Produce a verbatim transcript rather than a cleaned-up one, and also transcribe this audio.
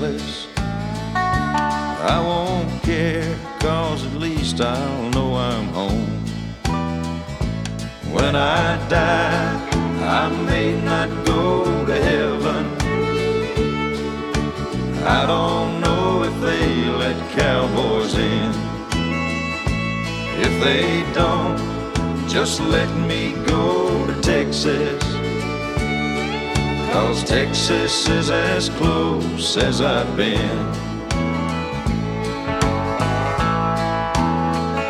Dallas. I won't care, 'cause at least I'll know I'm home. When I die, I may not go to heaven. I don't know if they let cowboys in. If they don't, just let me go to Texas, 'cause Texas is as close as I've been.